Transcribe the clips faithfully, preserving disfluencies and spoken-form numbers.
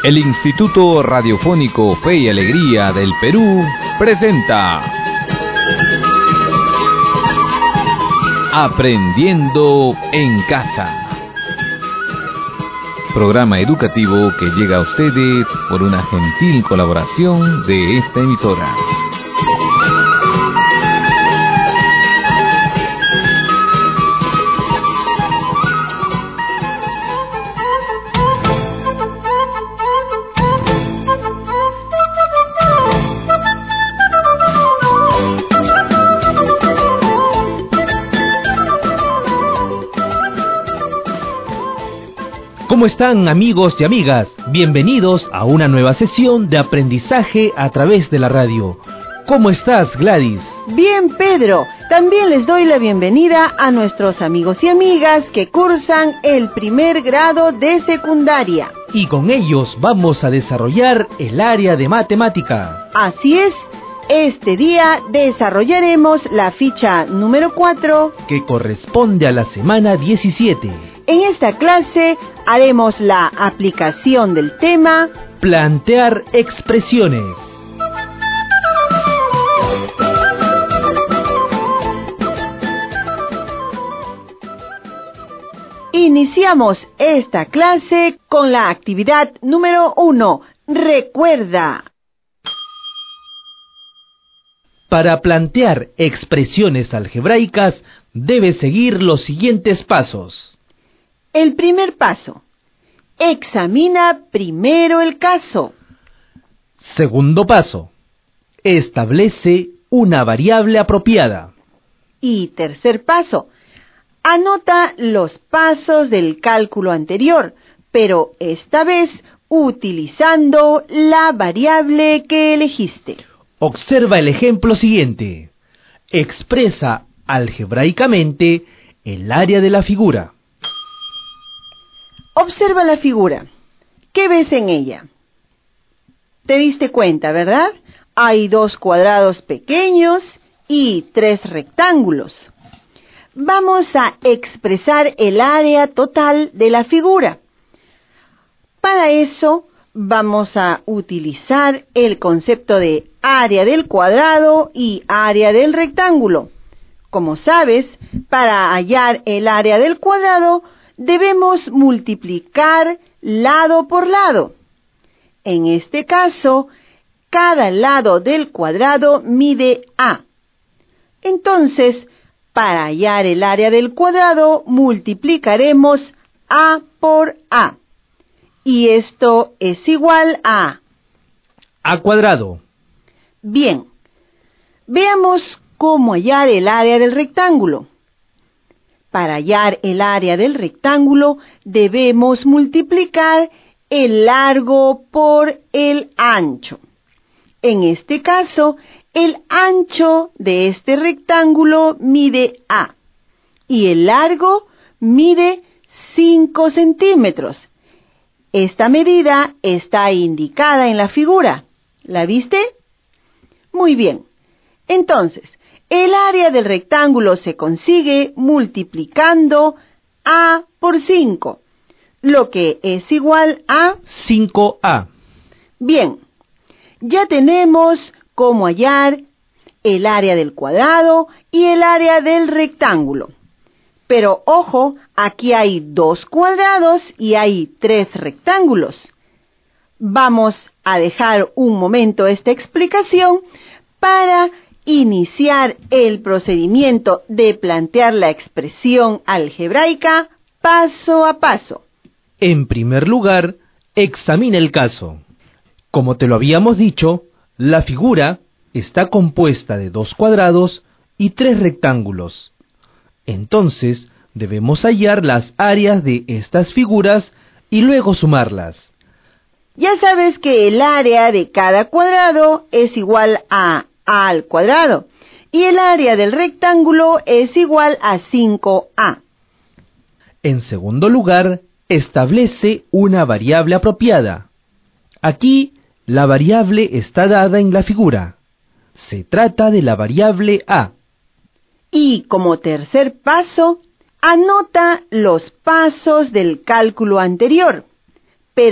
El Instituto Radiofónico Fe y Alegría del Perú presenta Aprendiendo en Casa. Programa educativo que llega a ustedes por una gentil colaboración de esta emisora. ¿Cómo están, amigos y amigas? Bienvenidos a una nueva sesión de aprendizaje a través de la radio. ¿Cómo estás, Gladys? Bien, Pedro. También les doy la bienvenida a nuestros amigos y amigas que cursan el primer grado de secundaria. Y con ellos vamos a desarrollar el área de matemática. Así es. Este día desarrollaremos la ficha número cuatro, que corresponde a la semana diecisiete. En esta clase haremos la aplicación del tema Plantear expresiones. Iniciamos esta clase con la actividad número uno. Recuerda. Para plantear expresiones algebraicas, debes seguir los siguientes pasos. El primer paso. Examina primero el caso. Segundo paso. Establece una variable apropiada. Y tercer paso. Anota los pasos del cálculo anterior, pero esta vez utilizando la variable que elegiste. Observa el ejemplo siguiente. Expresa algebraicamente el área de la figura. Observa la figura. ¿Qué ves en ella? Te diste cuenta, ¿verdad? Hay dos cuadrados pequeños y tres rectángulos. Vamos a expresar el área total de la figura. Para eso vamos a utilizar el concepto de área del cuadrado y área del rectángulo. Como sabes, para hallar el área del cuadrado, debemos multiplicar lado por lado. En este caso, cada lado del cuadrado mide A. Entonces, para hallar el área del cuadrado, multiplicaremos A por A. Y esto es igual a A cuadrado. Bien, veamos cómo hallar el área del rectángulo. Para hallar el área del rectángulo, debemos multiplicar el largo por el ancho. En este caso, el ancho de este rectángulo mide A y el largo mide cinco centímetros. Esta medida está indicada en la figura. ¿La viste? Muy bien. Entonces, el área del rectángulo se consigue multiplicando A por cinco, lo que es igual a cinco A. Bien, ya tenemos cómo hallar el área del cuadrado y el área del rectángulo. Pero ojo, aquí hay dos cuadrados y hay tres rectángulos. Vamos a dejar un momento esta explicación para iniciar el procedimiento de plantear la expresión algebraica paso a paso. En primer lugar, examina el caso. Como te lo habíamos dicho, la figura está compuesta de dos cuadrados y tres rectángulos. Entonces, debemos hallar las áreas de estas figuras y luego sumarlas. Ya sabes que el área de cada cuadrado es igual a A al cuadrado y el área del rectángulo es igual a cinco A. En segundo lugar, establece una variable apropiada. Aquí, la variable está dada en la figura. Se trata de la variable A. Y como tercer paso, anota los pasos del cálculo anterior. Pero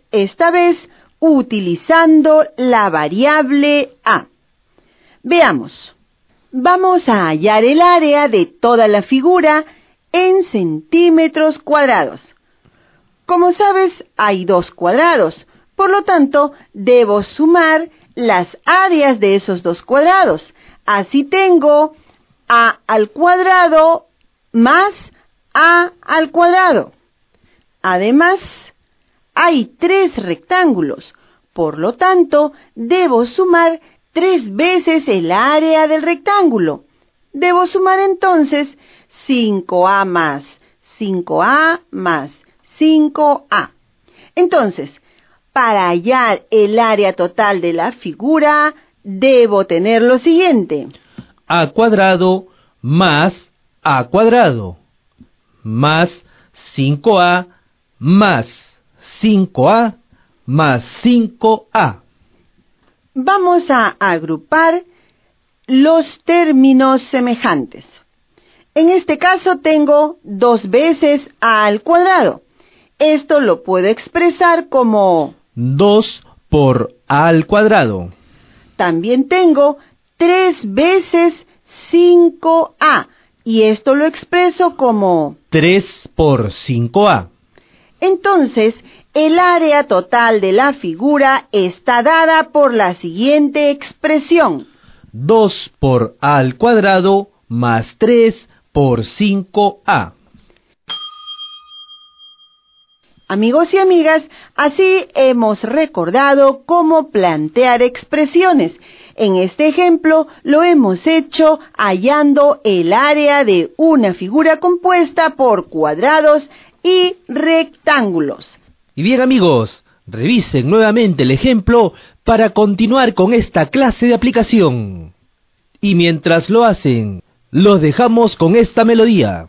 esta vez utilizando la variable a. Veamos. Vamos a hallar el área de toda la figura en centímetros cuadrados. Como sabes, hay dos cuadrados, por lo tanto, debo sumar las áreas de esos dos cuadrados. Así tengo a al cuadrado más a al cuadrado. Además, hay tres rectángulos, por lo tanto, debo sumar tres veces el área del rectángulo. Debo sumar entonces cinco a más cinco a más cinco a. Entonces, para hallar el área total de la figura, debo tener lo siguiente. A cuadrado más a cuadrado, más cinco a más cinco a más cinco a. Vamos a agrupar los términos semejantes. En este caso tengo dos veces a al cuadrado. Esto lo puedo expresar como dos por a al cuadrado. También tengo tres veces cinco a, y esto lo expreso como tres por cinco a. Entonces, el área total de la figura está dada por la siguiente expresión. dos por a al cuadrado más tres por cinco a. Amigos y amigas, así hemos recordado cómo plantear expresiones. En este ejemplo lo hemos hecho hallando el área de una figura compuesta por cuadrados y rectángulos. Y bien amigos, revisen nuevamente el ejemplo para continuar con esta clase de aplicación. Y mientras lo hacen, los dejamos con esta melodía.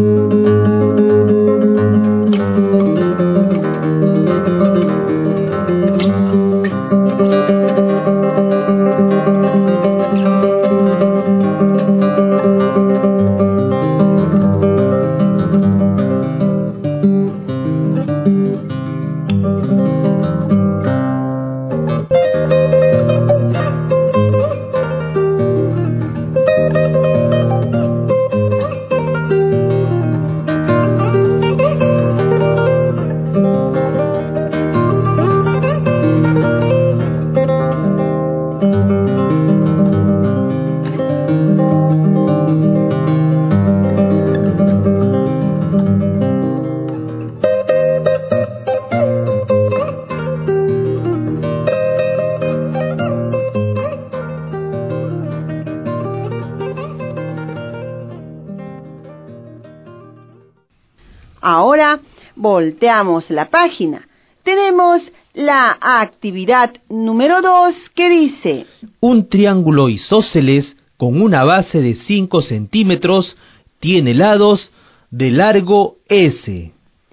Ahora volteamos la página. Tenemos la actividad número dos que dice: un triángulo isósceles con una base de cinco centímetros tiene lados de largo S.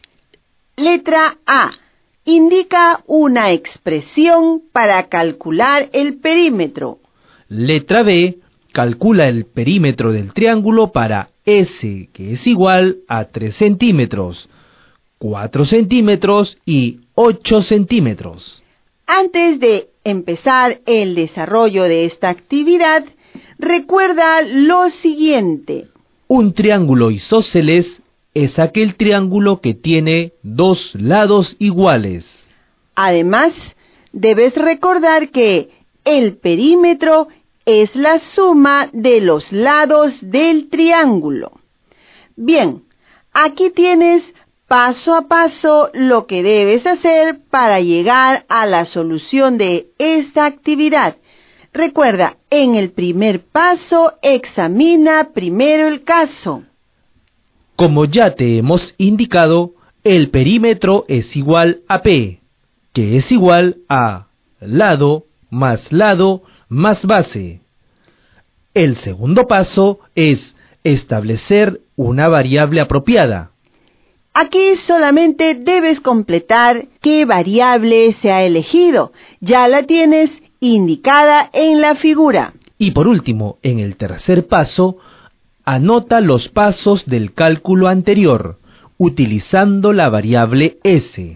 Letra A. Indica una expresión para calcular el perímetro. Letra B. Calcula el perímetro del triángulo para S, que es igual a tres centímetros, cuatro centímetros y ocho centímetros. Antes de empezar el desarrollo de esta actividad, recuerda lo siguiente. Un triángulo isósceles es aquel triángulo que tiene dos lados iguales. Además, debes recordar que el perímetro es la suma de los lados del triángulo. Bien, aquí tienes paso a paso lo que debes hacer para llegar a la solución de esta actividad. Recuerda, en el primer paso, examina primero el caso. Como ya te hemos indicado, el perímetro es igual a P, que es igual a lado más lado más base. El segundo paso es establecer una variable apropiada. Aquí solamente debes completar qué variable se ha elegido. Ya la tienes indicada en la figura. Y por último, en el tercer paso, anota los pasos del cálculo anterior, utilizando la variable S.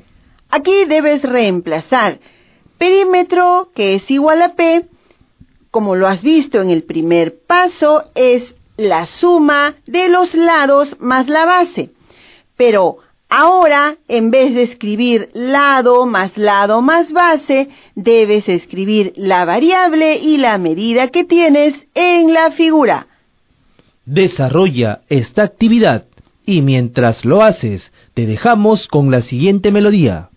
Aquí debes reemplazar perímetro, que es igual a P, como lo has visto en el primer paso, es la suma de los lados más la base. Pero ahora, en vez de escribir lado más lado más base, debes escribir la variable y la medida que tienes en la figura. Desarrolla esta actividad y mientras lo haces, te dejamos con la siguiente melodía.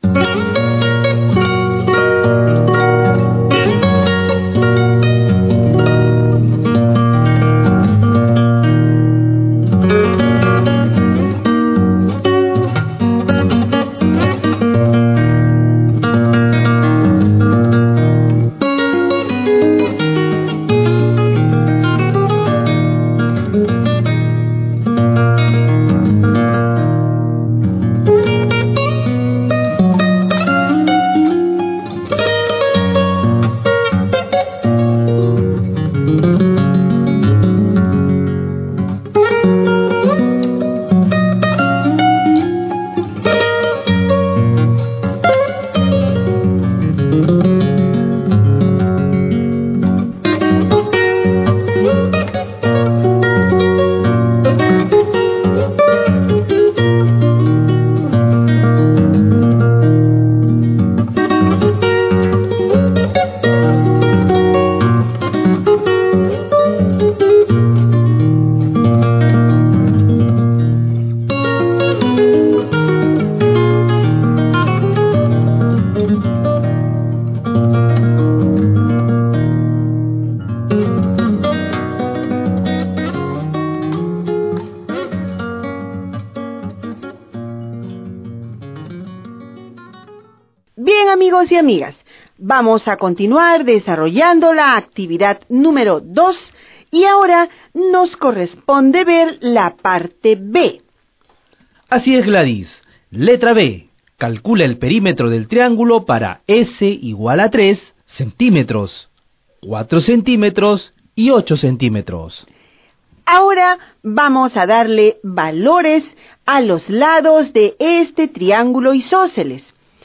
Bien, amigos y amigas, vamos a continuar desarrollando la actividad número dos y ahora nos corresponde ver la parte B. Así es, Gladys. Letra B. Calcula el perímetro del triángulo para S igual a tres centímetros, cuatro centímetros y ocho centímetros. Ahora vamos a darle valores a los lados de este triángulo isósceles.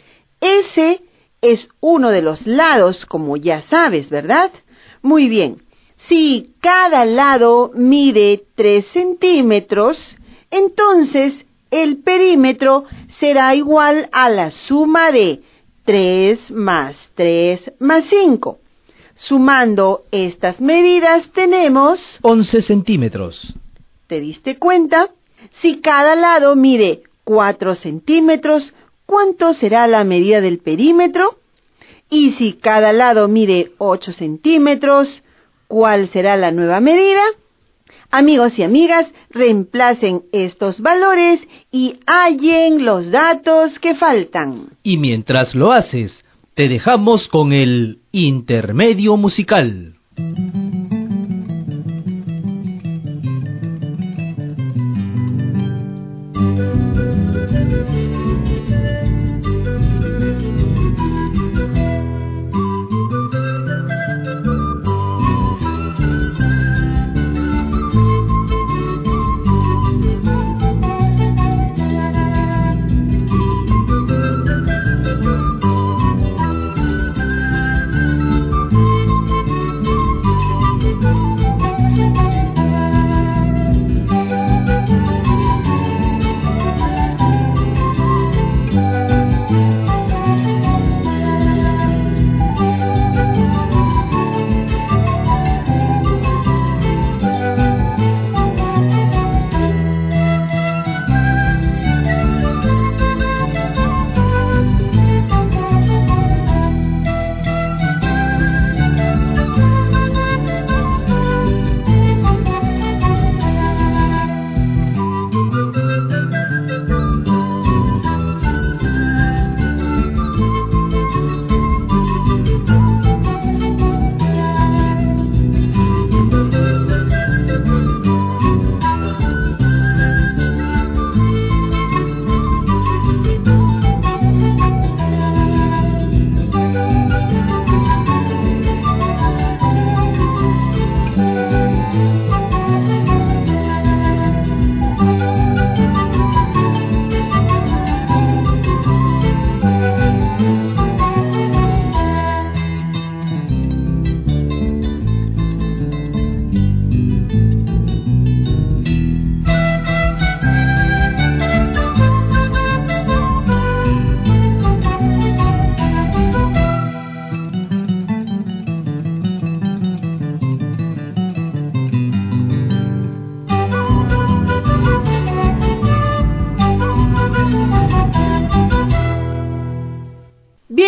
S es uno de los lados, como ya sabes, ¿verdad? Muy bien. Si cada lado mide tres centímetros, entonces el perímetro será igual a la suma de tres más tres más cinco. Sumando estas medidas tenemos once centímetros. ¿Te diste cuenta? Si cada lado mide cuatro centímetros, ¿cuánto será la medida del perímetro? Y si cada lado mide ocho centímetros, ¿cuál será la nueva medida? Amigos y amigas, reemplacen estos valores y hallen los datos que faltan. Y mientras lo haces, te dejamos con el intermedio musical.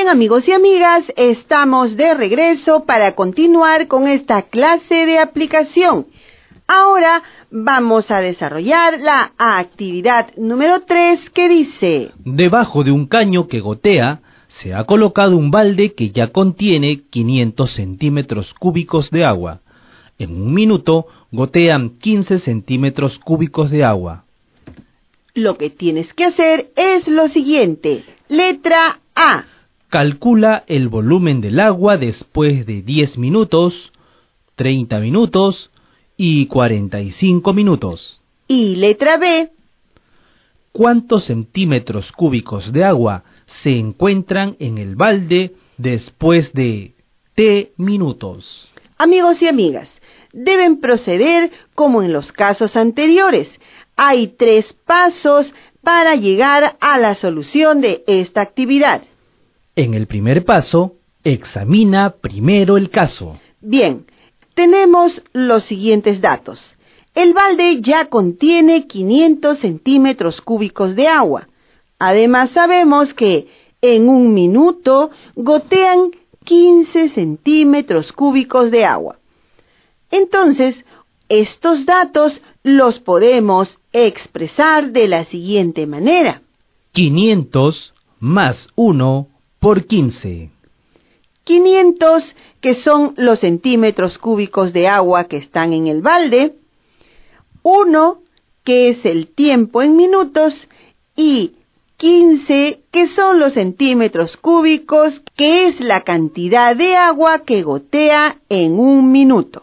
Bien, amigos y amigas, estamos de regreso para continuar con esta clase de aplicación. Ahora vamos a desarrollar la actividad número tres que dice: debajo de un caño que gotea, se ha colocado un balde que ya contiene quinientos centímetros cúbicos de agua. En un minuto gotean quince centímetros cúbicos de agua. Lo que tienes que hacer es lo siguiente. Letra A. Calcula el volumen del agua después de diez minutos, treinta minutos y cuarenta y cinco minutos. Y letra B. ¿Cuántos centímetros cúbicos de agua se encuentran en el balde después de T minutos? Amigos y amigas, deben proceder como en los casos anteriores. Hay tres pasos para llegar a la solución de esta actividad. En el primer paso, examina primero el caso. Bien, tenemos los siguientes datos. El balde ya contiene quinientos centímetros cúbicos de agua. Además sabemos que en un minuto gotean quince centímetros cúbicos de agua. Entonces, estos datos los podemos expresar de la siguiente manera. quinientos más uno por quince. quinientos, que son los centímetros cúbicos de agua que están en el balde. uno, que es el tiempo en minutos. Y quince, que son los centímetros cúbicos, que es la cantidad de agua que gotea en un minuto.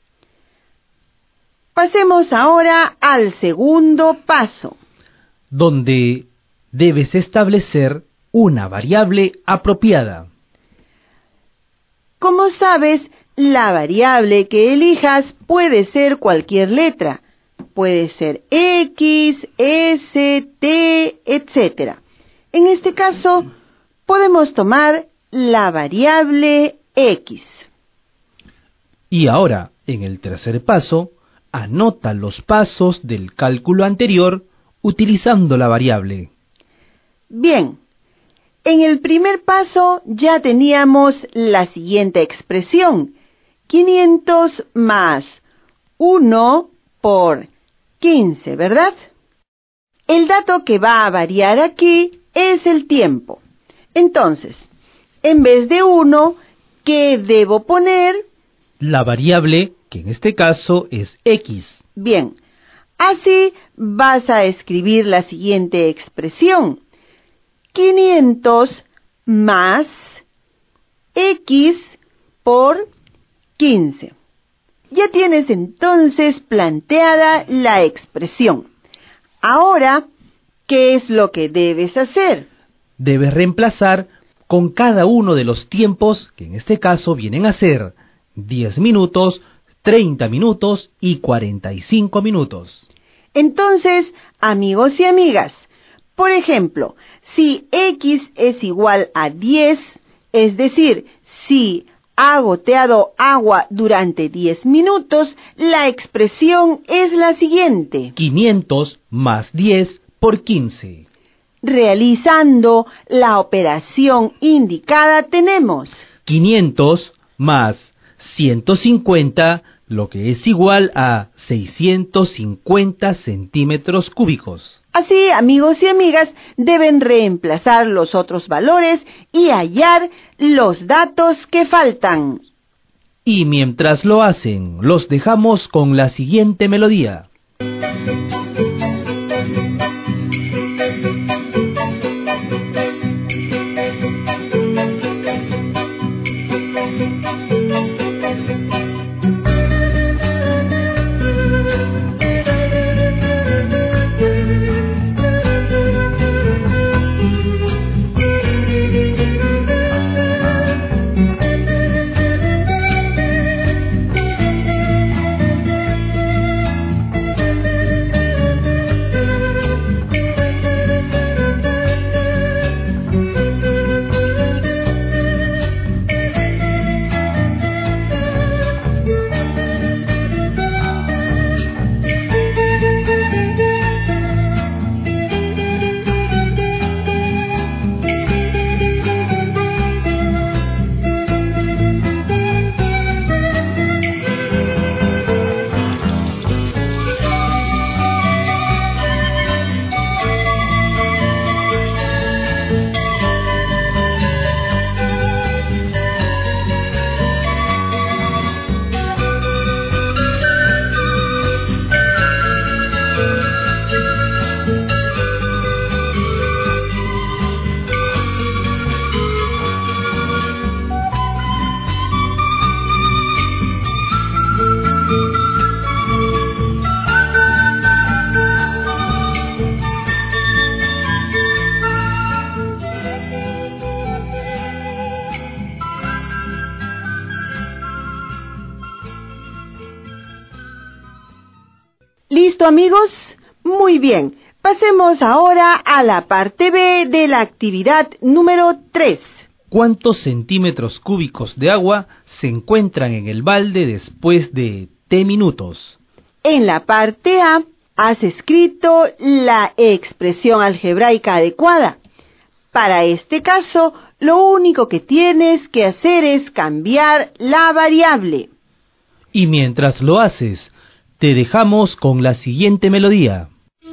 Pasemos ahora al segundo paso, donde debes establecer una variable apropiada. Como sabes, la variable que elijas puede ser cualquier letra. Puede ser X, S, T, etcétera. En este caso, podemos tomar la variable X. Y ahora, en el tercer paso, anota los pasos del cálculo anterior utilizando la variable. Bien, en el primer paso ya teníamos la siguiente expresión: quinientos más uno por quince, ¿verdad? El dato que va a variar aquí es el tiempo. Entonces, en vez de uno, ¿qué debo poner? La variable, que en este caso es X. Bien, así vas a escribir la siguiente expresión: quinientos más X por quince. Ya tienes entonces planteada la expresión. Ahora, ¿qué es lo que debes hacer? Debes reemplazar con cada uno de los tiempos, que en este caso vienen a ser diez minutos, treinta minutos y cuarenta y cinco minutos. Entonces, amigos y amigas, por ejemplo, si X es igual a diez, es decir, si ha goteado agua durante diez minutos, la expresión es la siguiente: quinientos más diez por quince. Realizando la operación indicada tenemos quinientos más ciento cincuenta, lo que es igual a seiscientos cincuenta centímetros cúbicos. Así, amigos y amigas, deben reemplazar los otros valores y hallar los datos que faltan. Y mientras lo hacen, los dejamos con la siguiente melodía. ¿Listo, amigos? Muy bien. Pasemos ahora a la parte B de la actividad número tres. ¿Cuántos centímetros cúbicos de agua se encuentran en el balde después de T minutos? En la parte A has escrito la expresión algebraica adecuada. Para este caso, lo único que tienes que hacer es cambiar la variable. Y mientras lo haces, te dejamos con la siguiente melodía.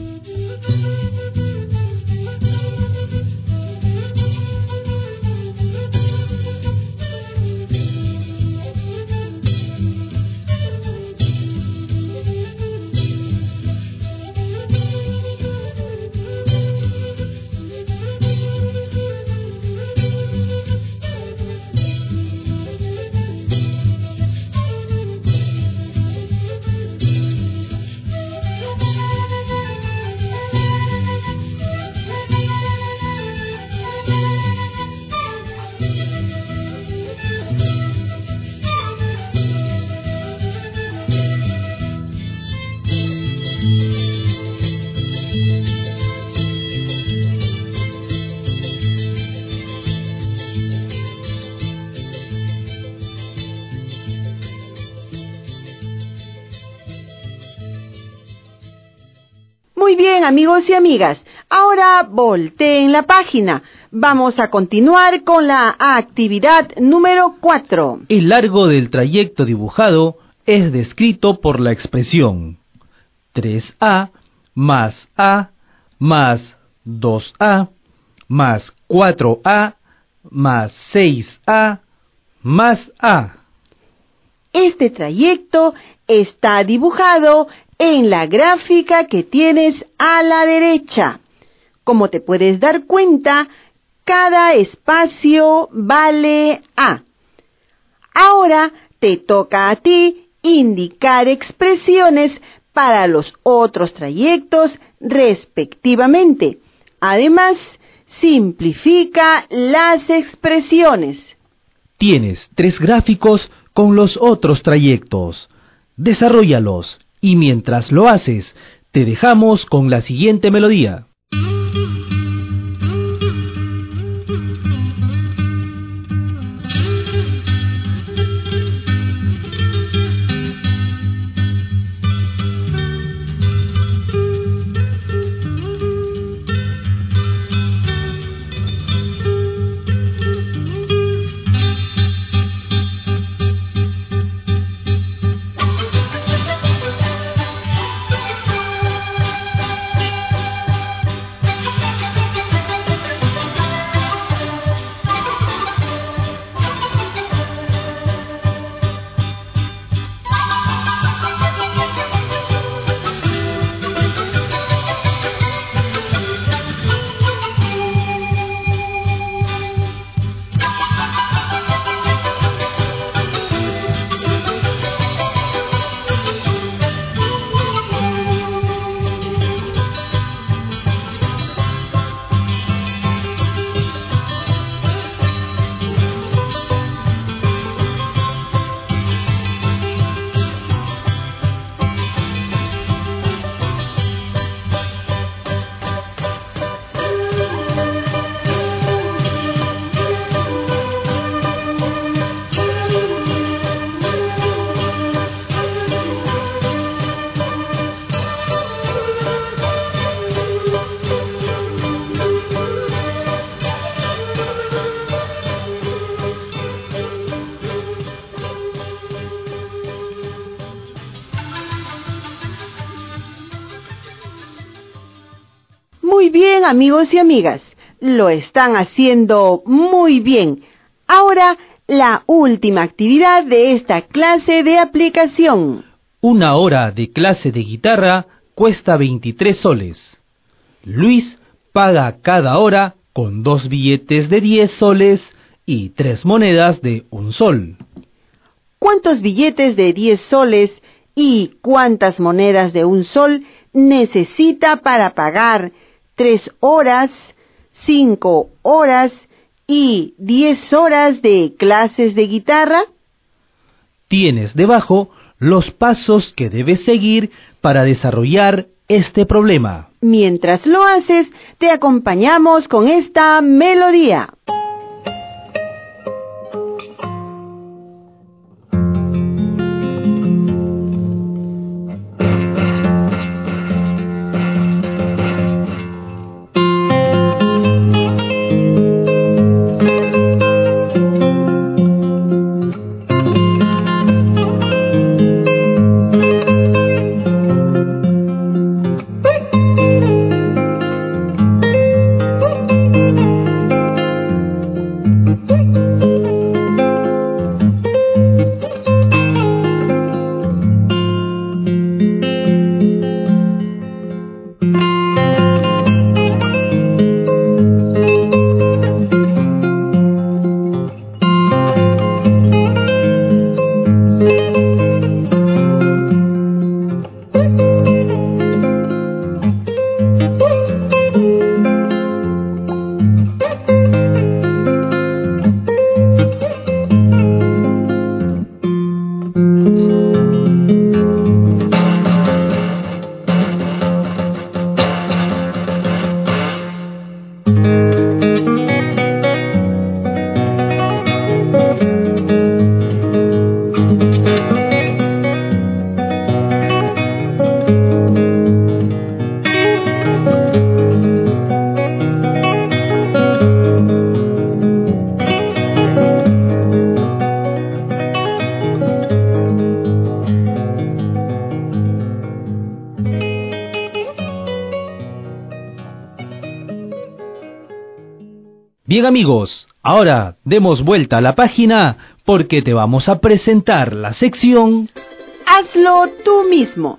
Muy bien, amigos y amigas. Ahora volteen la página. Vamos a continuar con la actividad número cuatro. El largo del trayecto dibujado es descrito por la expresión tres a más a más dos a más cuatro a más seis a más a. Este trayecto está dibujado en la gráfica que tienes a la derecha. Como te puedes dar cuenta, cada espacio vale A. Ahora te toca a ti indicar expresiones para los otros trayectos respectivamente. Además, simplifica las expresiones. Tienes tres gráficos con los otros trayectos. Desarróllalos y mientras lo haces, te dejamos con la siguiente melodía. Muy bien, amigos y amigas. Lo están haciendo muy bien. Ahora, la última actividad de esta clase de aplicación. Una hora de clase de guitarra cuesta veintitrés soles. Luis paga cada hora con dos billetes de diez soles y tres monedas de un sol. ¿Cuántos billetes de diez soles y cuántas monedas de un sol necesita para pagar tres horas, cinco horas y diez horas de clases de guitarra? Tienes debajo los pasos que debes seguir para desarrollar este problema. Mientras lo haces, te acompañamos con esta melodía. Bien amigos, ahora demos vuelta a la página porque te vamos a presentar la sección Hazlo tú mismo.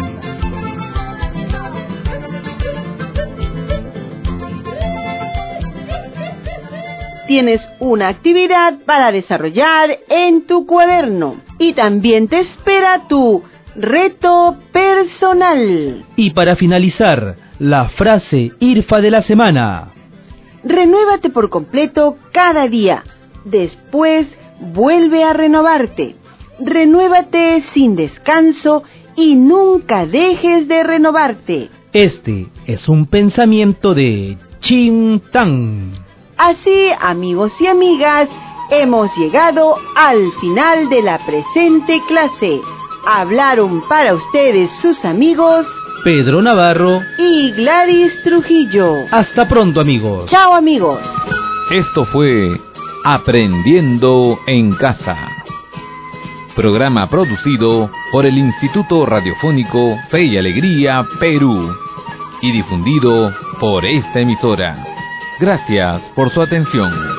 Tienes una actividad para desarrollar en tu cuaderno y también te espera tu reto personal. Y para finalizar, la frase IRFA de la semana. Renuévate por completo cada día. Después vuelve a renovarte. Renuévate sin descanso y nunca dejes de renovarte. Este es un pensamiento de Chin Tan. Así, amigos y amigas, hemos llegado al final de la presente clase. Hablaron para ustedes sus amigos Pedro Navarro y Gladys Trujillo. Hasta pronto, amigos. Chao, amigos. Esto fue Aprendiendo en Casa. Programa producido por el Instituto Radiofónico Fe y Alegría, Perú. Y difundido por esta emisora. Gracias por su atención.